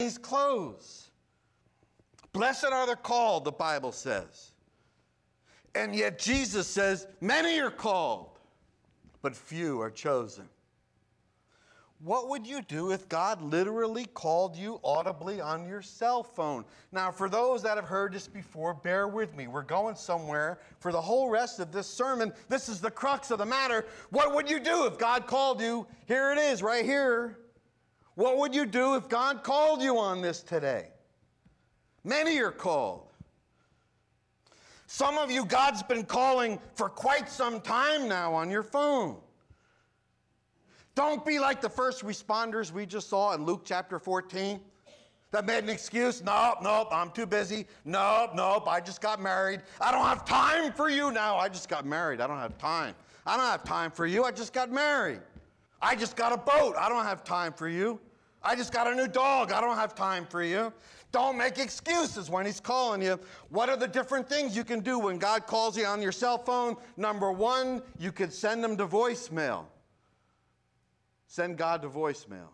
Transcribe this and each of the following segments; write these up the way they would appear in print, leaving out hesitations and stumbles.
Chinese clothes. Blessed are the called, the Bible says. And yet Jesus says, many are called, but few are chosen. What would you do if God literally called you audibly on your cell phone? Now, for those that have heard this before, bear with me. We're going somewhere for the whole rest of this sermon. This is the crux of the matter. What would you do if God called you? Here it is, right here. What would you do if God called you on this today? Many are called. Some of you, God's been calling for quite some time now on your phone. Don't be like the first responders we just saw in Luke chapter 14 that made an excuse. Nope, I'm too busy. Nope, I just got married. I don't have time for you now. I just got married. I don't have time. I don't have time for you. I just got married. I just got a boat. I don't have time for you. I just got a new dog. I don't have time for you. Don't make excuses when he's calling you. What are the different things you can do when God calls you on your cell phone? Number one, you could send him to voicemail. Send God to voicemail.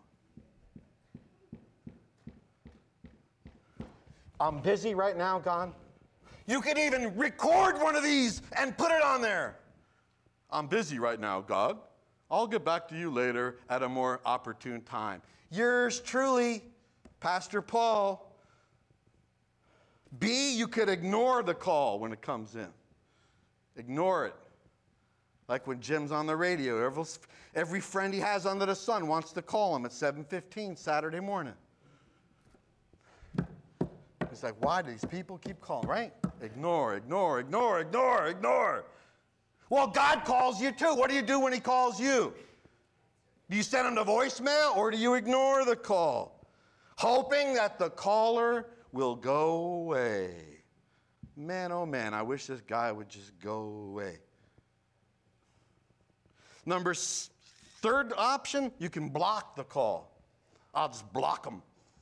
I'm busy right now, God. You could even record one of these and put it on there. I'm busy right now, God. I'll get back to you later at a more opportune time. Yours truly, Pastor Paul. B, you could ignore the call when it comes in. Ignore it. Like when Jim's on the radio, every friend he has under the sun wants to call him at 7:15 Saturday morning. He's like, why do these people keep calling, right? Ignore. Well, God calls you too. What do you do when he calls you? Do you send him to voicemail or do you ignore the call? Hoping that the caller will go away. Man, oh man, I wish this guy would just go away. Third option, you can block the call. I'll just block him.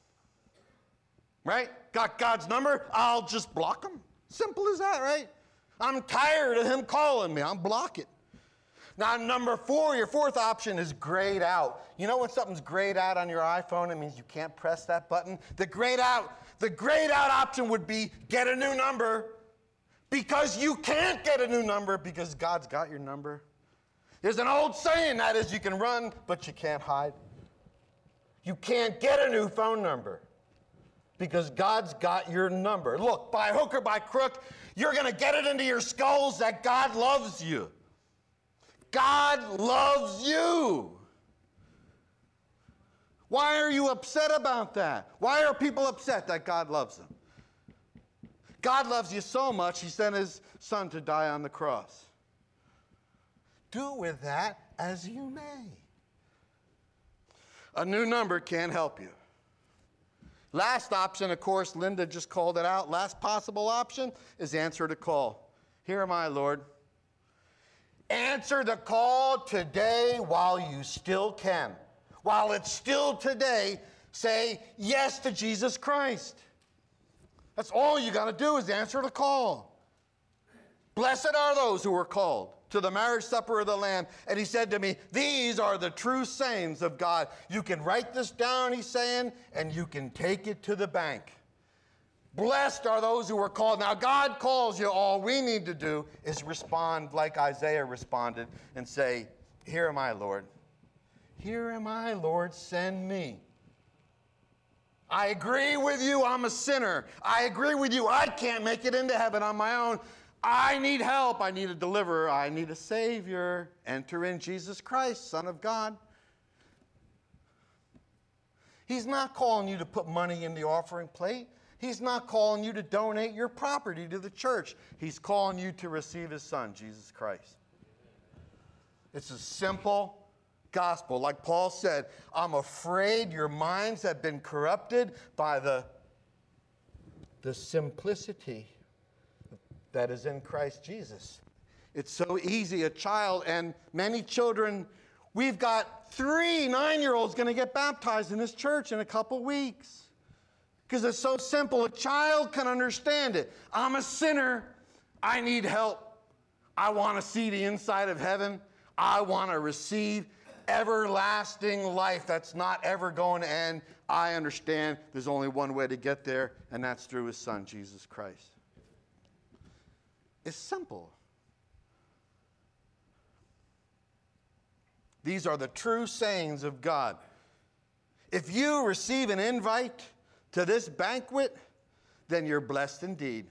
Right? Got God's number? I'll just block him. Simple as that, right? I'm tired of him calling me. I'll block it. Now, number 4, your fourth option is grayed out. You know when something's grayed out on your iPhone, it means you can't press that button? The grayed out option would be get a new number because you can't get a new number because God's got your number. There's an old saying that is you can run, but you can't hide. You can't get a new phone number because God's got your number. Look, by hook or by crook, you're going to get it into your skulls that God loves you. God loves you. Why are you upset about that? Why are people upset that God loves them? God loves you so much, he sent his son to die on the cross. Do with that as you may. A new number can't help you. Last option, of course, Linda just called it out. Last possible option is answer the call. Here am I, Lord. Answer the call today while you still can. While it's still today, say yes to Jesus Christ. That's all you got to do is answer the call. Blessed are those who are called to the marriage supper of the Lamb. And he said to me, these are the true sayings of God. You can write this down, he's saying, and you can take it to the bank. Blessed are those who are called. Now, God calls you. All we need to do is respond like Isaiah responded and say, here am I, Lord. Here am I, Lord, send me. I agree with you, I'm a sinner. I agree with you, I can't make it into heaven on my own. I need help. I need a deliverer. I need a Savior. Enter in Jesus Christ, Son of God. He's not calling you to put money in the offering plate. He's not calling you to donate your property to the church. He's calling you to receive his Son, Jesus Christ. It's a simple gospel. Like Paul said, I'm afraid your minds have been corrupted by the simplicity that is in Christ Jesus. It's so easy. A child and many children, we've got 3 9-year-olds going to get baptized in this church in a couple weeks. Because it's so simple. A child can understand it. I'm a sinner. I need help. I want to see the inside of heaven. I want to receive. everlasting life that's not ever going to end. I understand there's only one way to get there, and that's through his Son, Jesus Christ. It's simple. These are the true sayings of God. If you receive an invite to this banquet, then you're blessed indeed.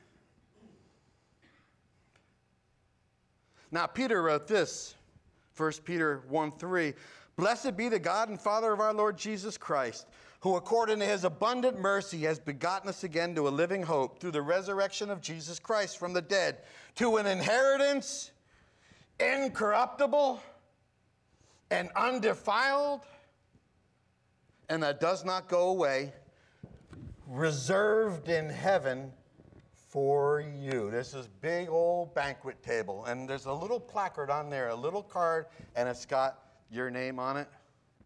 Now, Peter wrote this, 1 Peter 1:3. Blessed be the God and Father of our Lord Jesus Christ, who according to his abundant mercy has begotten us again to a living hope through the resurrection of Jesus Christ from the dead, to an inheritance incorruptible and undefiled, and that does not go away, reserved in heaven for you. This is big old banquet table, and there's a little placard on there, a little card, and it's got your name on it.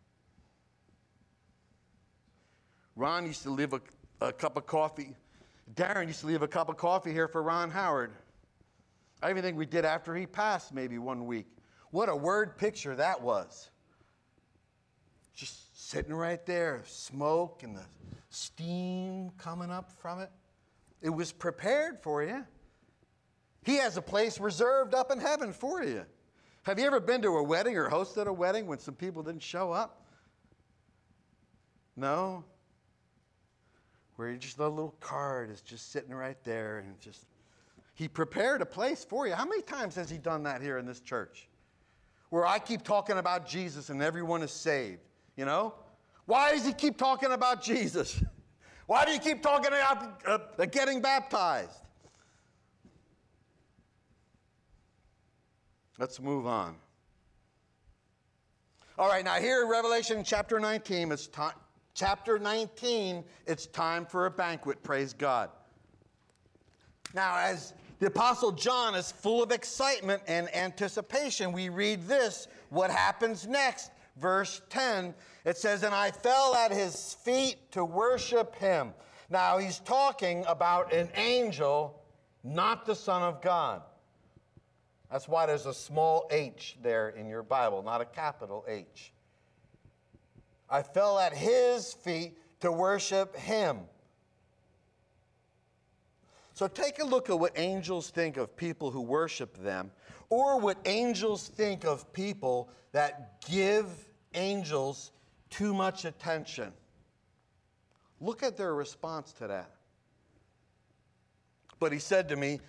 Ron used to leave a cup of coffee. Darren used to leave a cup of coffee here for Ron Howard. I even think we did after he passed maybe one week. What a word picture that was. Just sitting right there, smoke and the steam coming up from it. It was prepared for you. He has a place reserved up in heaven for you. Have you ever been to a wedding or hosted a wedding when some people didn't show up? No? Where you just, a little card is just sitting right there and just, he prepared a place for you. How many times has he done that here in this church? Where I keep talking about Jesus and everyone is saved, you know? Why does he keep talking about Jesus? Why do you keep talking about getting baptized? Let's move on. All right, now here in Revelation chapter 19, it's time for a banquet, praise God. Now, as the Apostle John is full of excitement and anticipation, we read this, what happens next. Verse 10, it says, and I fell at his feet to worship him. Now, he's talking about an angel, not the Son of God. That's why there's a small h there in your Bible, not a capital H. I fell at his feet to worship him. So take a look at what angels think of people who worship them, or what angels think of people that give angels too much attention. Look at their response to that. But he said to me,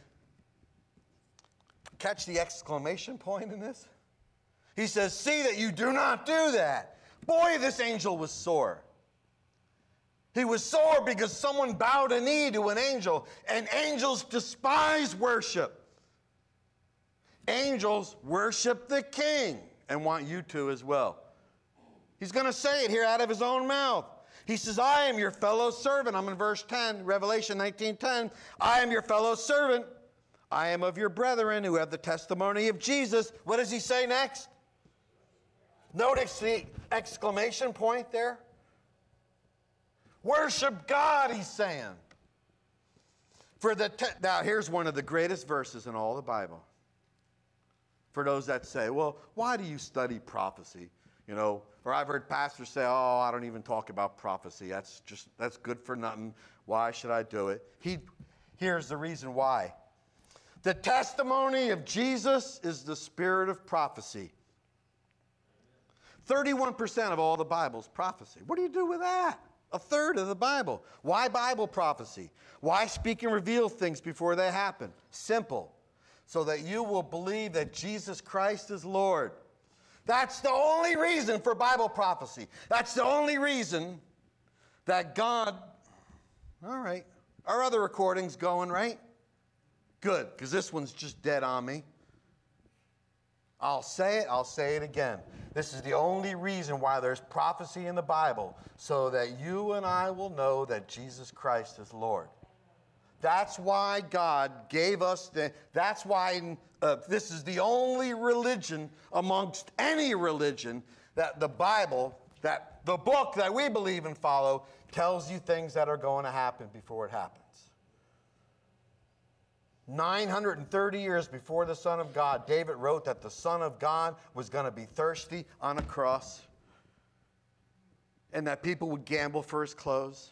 catch the exclamation point in this? He says, see that you do not do that. Boy, this angel was sore. He was sore because someone bowed a knee to an angel, and angels despise worship. Angels worship the King and want you to as well. He's going to say it here out of his own mouth. He says, I am your fellow servant. I'm in verse 10, Revelation 19:10. I am your fellow servant. I am of your brethren who have the testimony of Jesus. What does he say next? Notice the exclamation point there. Worship God, he's saying. Now, here's one of the greatest verses in all the Bible. For those that say, well, why do you study prophecy? You know, or I've heard pastors say, oh, I don't even talk about prophecy. That's good for nothing. Why should I do it? Here's the reason why. The testimony of Jesus is the spirit of prophecy. 31% of all the Bible is prophecy. What do you do with that? A third of the Bible. Why Bible prophecy? Why speak and reveal things before they happen? Simple. So that you will believe that Jesus Christ is Lord. That's the only reason for Bible prophecy. That's the only reason that God, all right, our other recording's going, right? Good, because this one's just dead on me. I'll say it again. This is the only reason why there's prophecy in the Bible, so that you and I will know that Jesus Christ is Lord. That's why God gave us that's why this is the only religion amongst any religion that the Bible, that the book that we believe and follow, tells you things that are going to happen before it happens. 930 years before the Son of God, David wrote that the Son of God was going to be thirsty on a cross and that people would gamble for his clothes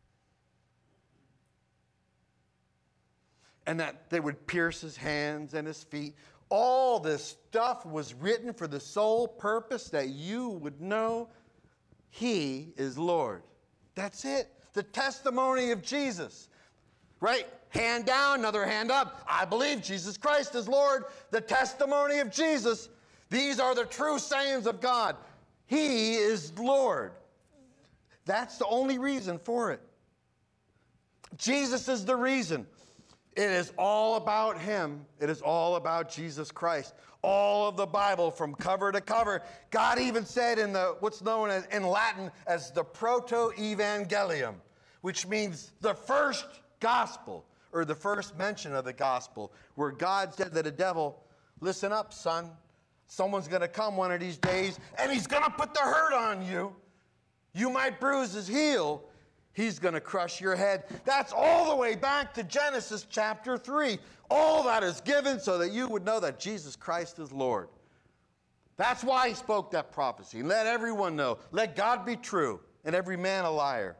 and that they would pierce his hands and his feet. All this stuff was written for the sole purpose that you would know he is Lord. That's it. The testimony of Jesus. Right? Hand down, another hand up. I believe Jesus Christ is Lord. The testimony of Jesus. These are the true sayings of God. He is Lord. That's the only reason for it. Jesus is the reason. It is all about him. It is all about Jesus Christ. All of the Bible from cover to cover. God even said in what's known as in Latin as the proto-evangelium, which means the first gospel, or the first mention of the gospel, where God said to the devil, listen up, son. Someone's going to come one of these days, and he's going to put the hurt on you. You might bruise his heel. He's going to crush your head. That's all the way back to Genesis chapter 3. All that is given so that you would know that Jesus Christ is Lord. That's why he spoke that prophecy. Let everyone know. Let God be true and every man a liar.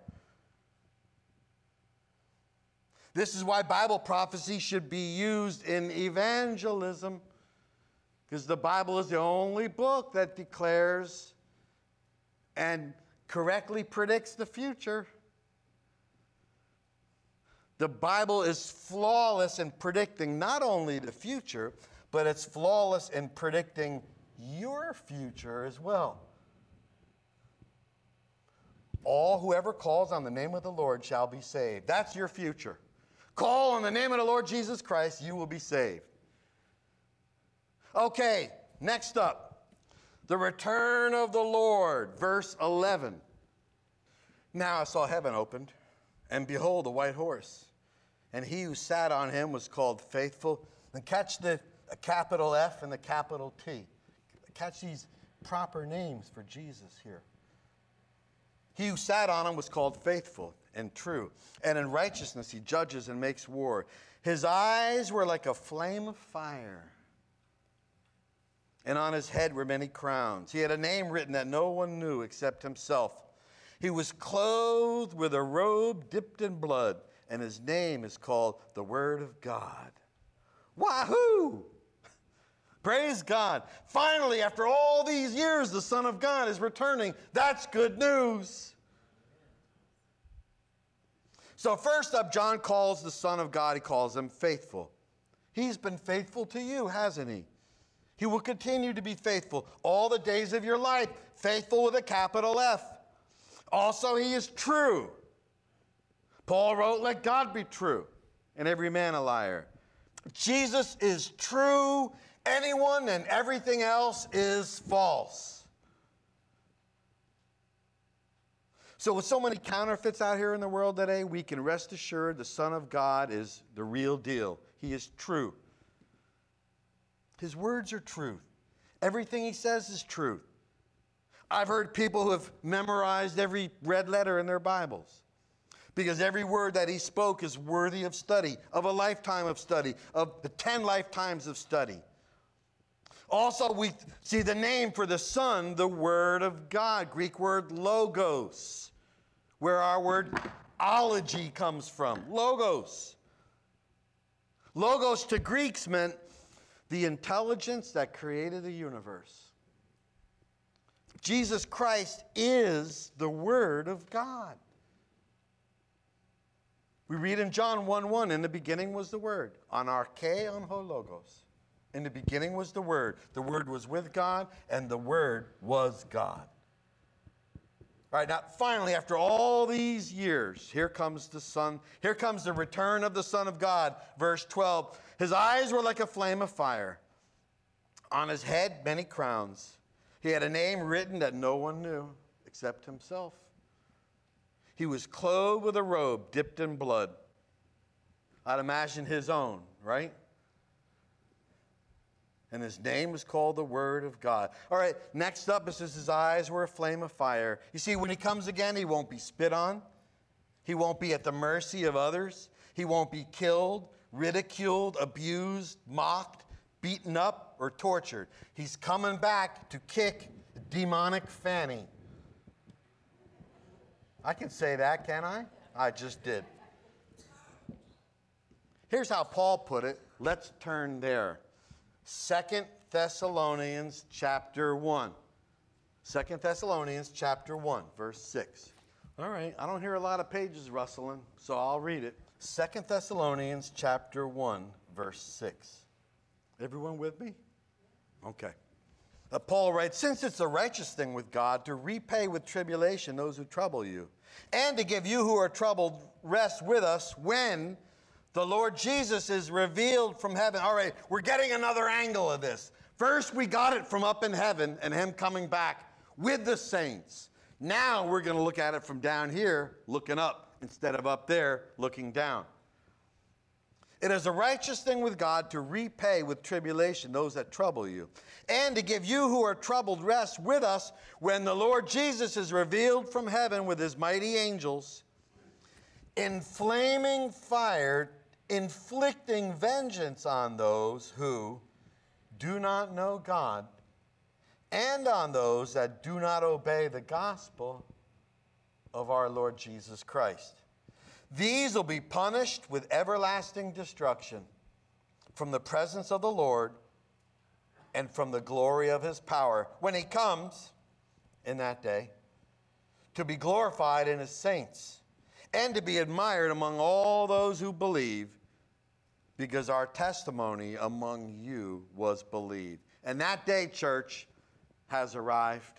This is why Bible prophecy should be used in evangelism, because the Bible is the only book that declares and correctly predicts the future. The Bible is flawless in predicting not only the future, but it's flawless in predicting your future as well. Whoever calls on the name of the Lord shall be saved. That's your future. Call on the name of the Lord Jesus Christ, you will be saved. Okay, next up, the return of the Lord, verse 11. Now I saw heaven opened, and behold, a white horse. And he who sat on him was called Faithful. And catch the capital F and the capital T. Catch these proper names for Jesus here. He who sat on him was called Faithful and True. And in righteousness he judges and makes war. His eyes were like a flame of fire. And on his head were many crowns. He had a name written that no one knew except himself. He was clothed with a robe dipped in blood. And his name is called the Word of God. Wahoo! Praise God. Finally, after all these years, the Son of God is returning. That's good news. So first up, John calls the Son of God, he calls him faithful. He's been faithful to you, hasn't he? He will continue to be faithful all the days of your life. Faithful with a capital F. Also, he is true. Paul wrote, let God be true, and every man a liar. Jesus is true. Anyone and everything else is false. So with so many counterfeits out here in the world today, we can rest assured the Son of God is the real deal. He is true. His words are truth. Everything he says is truth. I've heard people who have memorized every red letter in their Bibles, because every word that he spoke is worthy of study, of a lifetime of study, of the 10 lifetimes of study. Also, we see the name for the Son, the Word of God, Greek word logos, where our word ology comes from, logos. Logos to Greeks meant the intelligence that created the universe. Jesus Christ is the Word of God. We read in John 1:1, in the beginning was the Word, anarche on ho logos. In the beginning was the Word. The Word was with God, and the Word was God. All right, now finally, after all these years, here comes the Son. Here comes the return of the Son of God. Verse 12, his eyes were like a flame of fire. On his head, many crowns. He had a name written that no one knew except himself. He was clothed with a robe dipped in blood. I'd imagine his own, right? And his name was called the Word of God. All right, next up, it says his eyes were a flame of fire. You see, when he comes again, he won't be spit on. He won't be at the mercy of others. He won't be killed, ridiculed, abused, mocked, beaten up, or tortured. He's coming back to kick demonic Fanny. I can say that, can I? I just did. Here's how Paul put it. Let's turn there. 2 Thessalonians chapter 1. 2 Thessalonians chapter 1, verse 6. All right, I don't hear a lot of pages rustling, so I'll read it. 2 Thessalonians chapter 1, verse 6. Everyone with me? Okay. Paul writes, since it's a righteous thing with God to repay with tribulation those who trouble you, and to give you who are troubled rest with us when the Lord Jesus is revealed from heaven. All right, we're getting another angle of this. First, we got it from up in heaven and him coming back with the saints. Now we're going to look at it from down here, looking up, instead of up there, looking down. It is a righteous thing with God to repay with tribulation those that trouble you, and to give you who are troubled rest with us when the Lord Jesus is revealed from heaven with his mighty angels, in flaming fire, inflicting vengeance on those who do not know God, and on those that do not obey the gospel of our Lord Jesus Christ. These will be punished with everlasting destruction from the presence of the Lord and from the glory of his power when he comes in that day to be glorified in his saints and to be admired among all those who believe, because our testimony among you was believed. And that day, church, has arrived.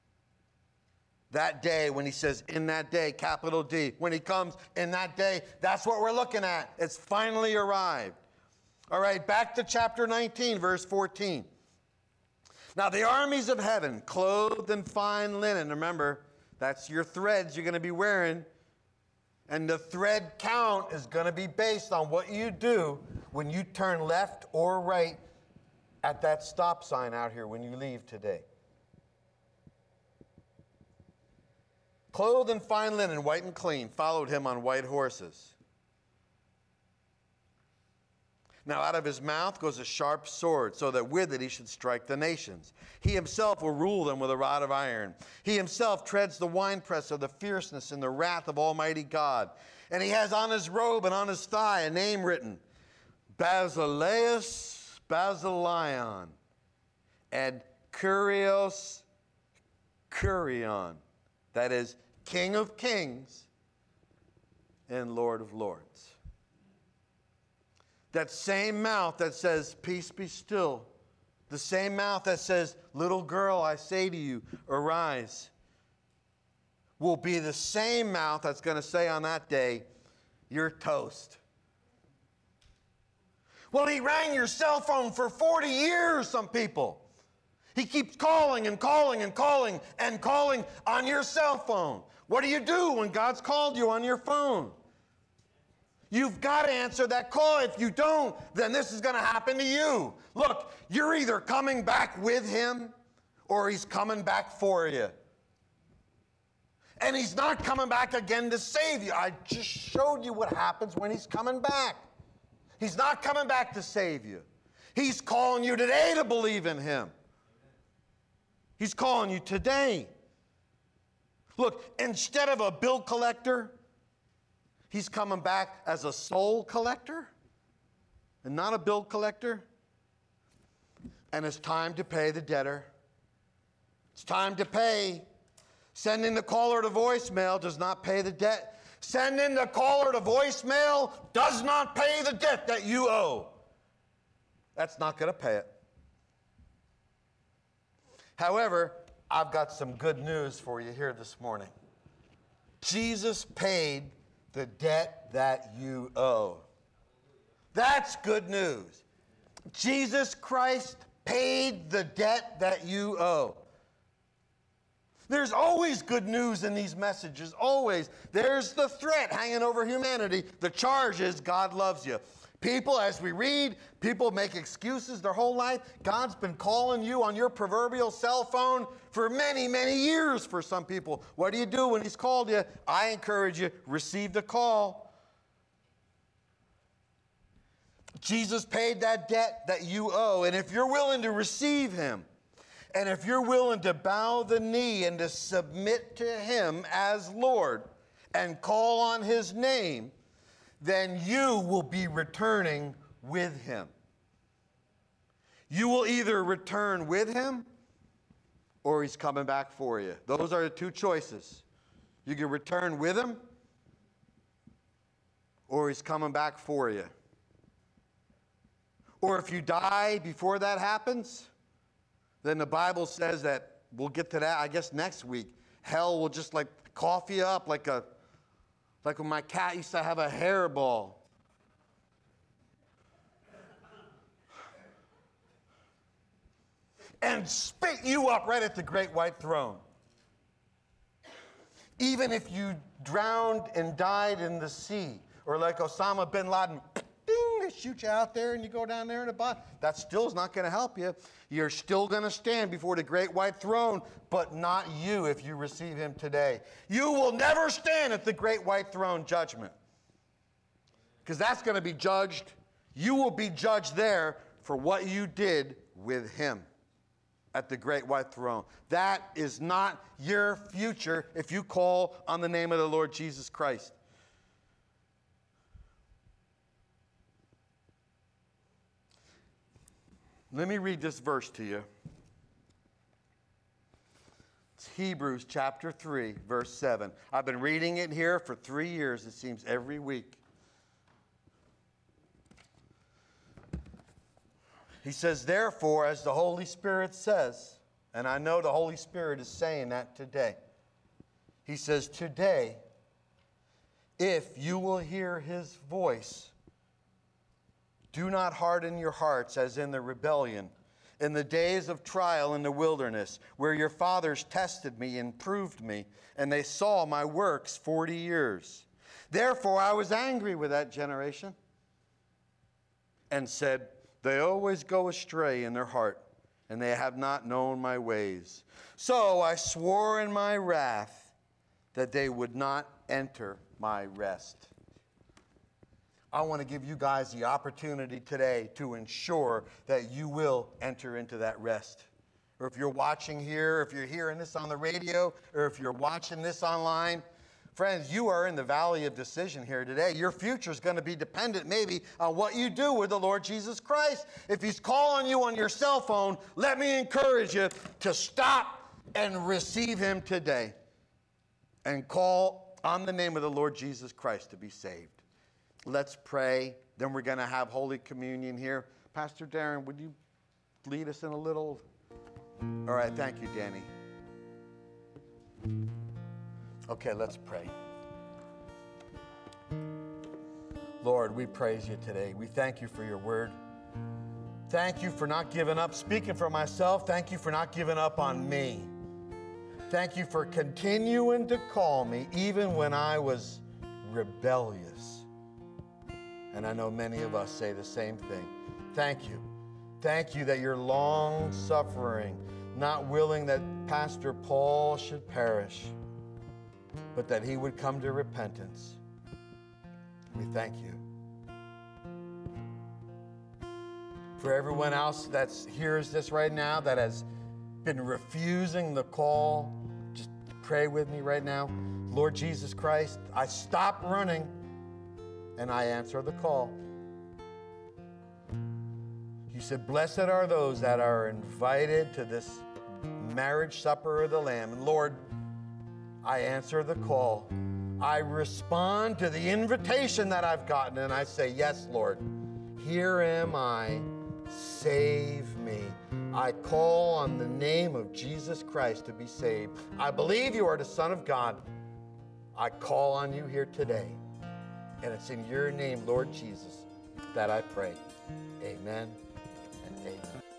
That day, when he says, in that day, capital D, when he comes in that day, that's what we're looking at. It's finally arrived. All right, back to chapter 19, verse 14. Now the armies of heaven, clothed in fine linen, remember, that's your threads you're going to be wearing, and the thread count is going to be based on what you do when you turn left or right at that stop sign out here when you leave today. Clothed in fine linen, white and clean, followed him on white horses. Now out of his mouth goes a sharp sword, so that with it he should strike the nations. He himself will rule them with a rod of iron. He himself treads the winepress of the fierceness and the wrath of Almighty God. And he has on his robe and on his thigh a name written, Basileus Basilion, and Kyrios Kyrion. That is, King of Kings and Lord of Lords. That same mouth that says, peace be still. The same mouth that says, little girl, I say to you, arise. Will be the same mouth that's going to say on that day, you're toast. Well, he rang your cell phone for 40 years, some people. He keeps calling and calling and calling and calling on your cell phone. What do you do when God's called you on your phone? You've got to answer that call. If you don't, then this is going to happen to you. Look, you're either coming back with him or he's coming back for you. And he's not coming back again to save you. I just showed you what happens when he's coming back. He's not coming back to save you. He's calling you today to believe in him. He's calling you today. Look, instead of a bill collector, he's coming back as a soul collector and not a bill collector. And it's time to pay the debtor. It's time to pay. Sending the caller to voicemail does not pay the debt. Sending the caller to voicemail does not pay the debt that you owe. That's not going to pay it. However, I've got some good news for you here this morning. Jesus paid the debt that you owe. That's good news. Jesus Christ paid the debt that you owe. There's always good news in these messages, always. There's the threat hanging over humanity. The charge is God loves you. People, as we read, people make excuses their whole life. God's been calling you on your proverbial cell phone for many, many years for some people. What do you do when he's called you? I encourage you, receive the call. Jesus paid that debt that you owe. And if you're willing to receive him, and if you're willing to bow the knee and to submit to him as Lord and call on his name, then you will be returning with him. You will either return with him or he's coming back for you. Those are the two choices. You can return with him or he's coming back for you. Or if you die before that happens, then the Bible says that, we'll get to that, I guess, next week. Hell will just like cough you up like when my cat used to have a hairball. And spit you up right at the great white throne. Even if you drowned and died in the sea, or like Osama bin Laden, ding, they shoot you out there and you go down there in the bottom. That still is not going to help you. You're still going to stand before the great white throne, but not you if you receive him today. You will never stand at the great white throne judgment, because that's going to be judged. You will be judged there for what you did with him at the great white throne. That is not your future if you call on the name of the Lord Jesus Christ. Let me read this verse to you. It's Hebrews chapter 3, verse 7. I've been reading it here for 3 years, it seems, every week. He says, therefore, as the Holy Spirit says, and I know the Holy Spirit is saying that today. He says, today, if you will hear his voice, do not harden your hearts as in the rebellion, in the days of trial in the wilderness, where your fathers tested me and proved me, and they saw my works 40 years. Therefore I was angry with that generation and said, they always go astray in their heart, and they have not known my ways. So I swore in my wrath that they would not enter my rest. I want to give you guys the opportunity today to ensure that you will enter into that rest. Or if you're watching here, if you're hearing this on the radio, or if you're watching this online, friends, you are in the valley of decision here today. Your future is going to be dependent maybe on what you do with the Lord Jesus Christ. If he's calling you on your cell phone, let me encourage you to stop and receive him today and call on the name of the Lord Jesus Christ to be saved. Let's pray. Then we're going to have Holy Communion here. Pastor Darren, would you lead us in a little? All right, thank you, Danny. Okay, let's pray. Lord, we praise you today. We thank you for your word. Thank you for not giving up. Speaking for myself, thank you for not giving up on me. Thank you for continuing to call me even when I was rebellious. And I know many of us say the same thing. Thank you. Thank you that you're long-suffering, not willing that Pastor Paul should perish, but that he would come to repentance. We thank you. For everyone else that hears this right now that has been refusing the call, just pray with me right now. Lord Jesus Christ, I stop running and I answer the call. You said, blessed are those that are invited to this marriage supper of the Lamb. And Lord, I answer the call. I respond to the invitation that I've gotten, and I say, yes, Lord, here am I. Save me. I call on the name of Jesus Christ to be saved. I believe you are the Son of God. I call on you here today. And it's in your name, Lord Jesus, that I pray. Amen and amen.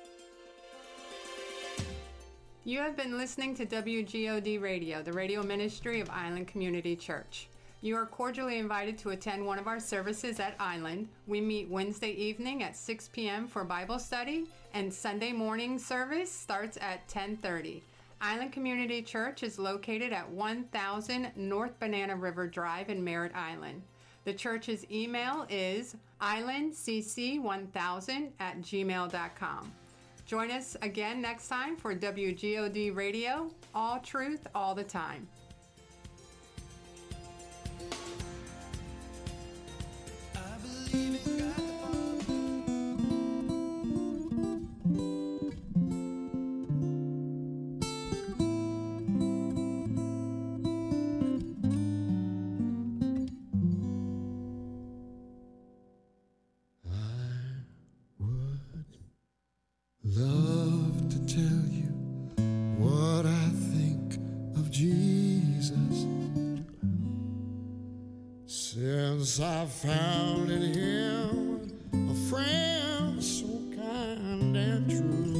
You have been listening to WGOD Radio, the radio ministry of Island Community Church. You are cordially invited to attend one of our services at Island. We meet Wednesday evening at 6 p.m. for Bible study, and Sunday morning service starts at 10:30. Island Community Church is located at 1000 North Banana River Drive in Merritt Island. The church's email is islandcc1000@gmail.com. Join us again next time for WGOD Radio, all truth, all the time. I believe in God the love to tell you what I think of Jesus, since I found in him a friend so kind and true.